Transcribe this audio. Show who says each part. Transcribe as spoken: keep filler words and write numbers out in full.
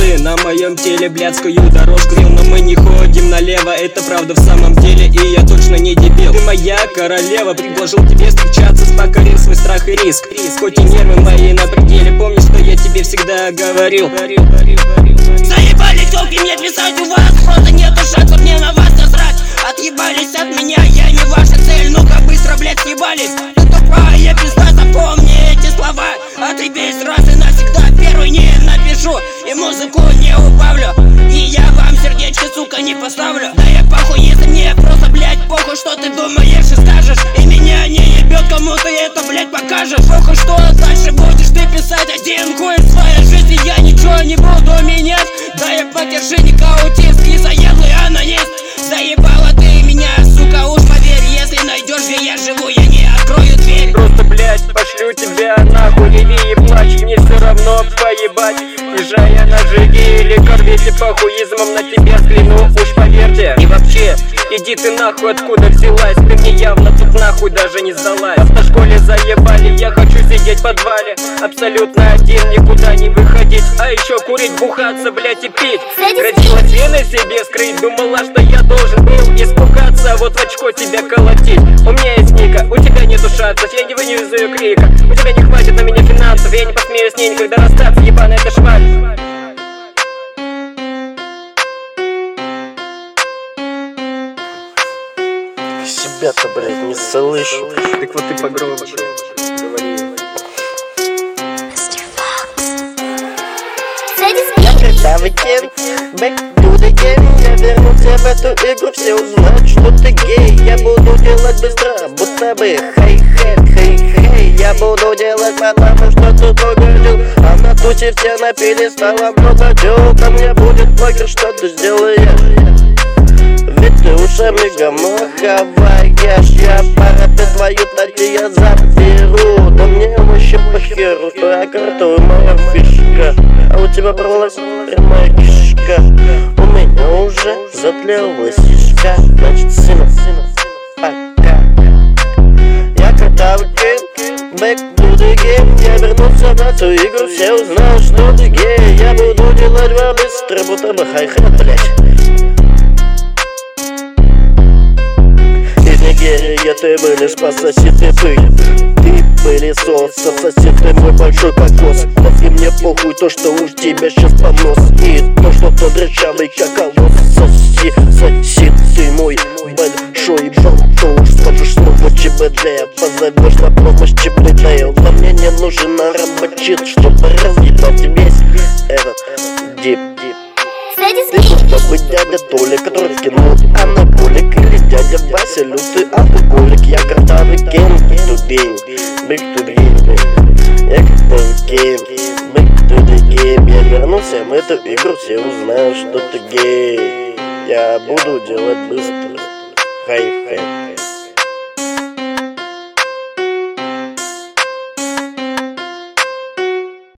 Speaker 1: ты на моем теле блядскую дорожку вил. Но мы не ходим налево, это правда в самом деле, и я точно не дебил. Ты моя королева, предложил тебе встречаться, покорил свой страх и риск. Хоть и нервы мои на пределе, помни, что я тебе всегда говорил.
Speaker 2: Заебали тёлки мне писать, у вас просто нету шансов, мне на вас насрать. Отъебались от меня, я не ваша цель, ну-ка быстро, блядь, съебались. Ты тупая пизда, запомни эти слова. Отребись раз и навсегда, первый не напишу и музыку не убавлю, и я вам сердечко, сука, не поставлю. Да я похуй, если мне просто, блядь, похуй, что ты думаешь и скажешь, и меня не ебет, кому ты это, блядь, покажешь. Похуй, что дальше будешь ты писать один хуй в своей жизни, я ничего не буду менять. Да я подержинник, аутист и заедлый анонист. Заебала ты меня, сука, уж поверь, если найдешь, где я живу, я не открою дверь.
Speaker 1: Просто, блядь, пошлю тебя нахуй, реви и плачь, мне все равно поебать. Езжая на жиге или корвете, похуизмом на тебя взгляну, уж поверьте. И вообще, иди ты нахуй, откуда взялась, ты мне явно тут нахуй даже не сдалась. В автошколе заебали, я хочу сидеть в подвале, абсолютно один, никуда не выходить, а еще курить, бухаться, блядь, и пить. Грозилась вены себе скрыть, думала, что я должен был испугаться, вот в очко тебя колотить. У меня есть ника, у тебя нету шансов, я не вынесу ее крика. У тебя не хватит на меня финансов, я не посмею с ней никогда расстаться, ебаная эта шваль.
Speaker 3: Себя-то, блядь, не слышу.
Speaker 1: Так вот ты погромче говори.
Speaker 3: Когда в weekend, back to the game, я вернулся в эту игру, все узнают, что ты гей. Я буду делать быстро, будто бы хей-хей, хей-хей. Я буду делать потому, что тут угодил, а на тусе все напились, стало много дел. Ко мне будет похер, что ты сделаешь, ведь ты уже мегамаховаешь. Я парапет твою тати я заберу, да мне вообще похеру, твоя карта моя фишка, а у тебя порвалась прямая кишка. У меня уже затлела сишка, значит сына, сына, пока. Я когда в game, back to the game, я вернулся в эту игру, все узнают, что ты гей. Я буду делать вам быстро, будто бы хай-хай, блядь. Нигерия, ты вылез, пососи ты пыль. Ты пылесос, сососи ты мой большой кокос. И мне похуй то, что уж тебя сейчас понос, и то, что тот дрочавый каковоз. Соси, соси ты мой большой болтуш. Скажешь слово ЧБД, позовешь на помощь ЧБД. Но мне не нужен рабочит, чтобы разъебать весь этот дип. Ты чтобы дядя Толя, который кинул анаболик, или дядя Вася, лютый алкоголик. Я картавый гейм, to game, back to the game. Я картавый гейм, back to the game. Я вернулся в эту игру, все узнают, что ты гей. Я буду делать быстро, хай-хай.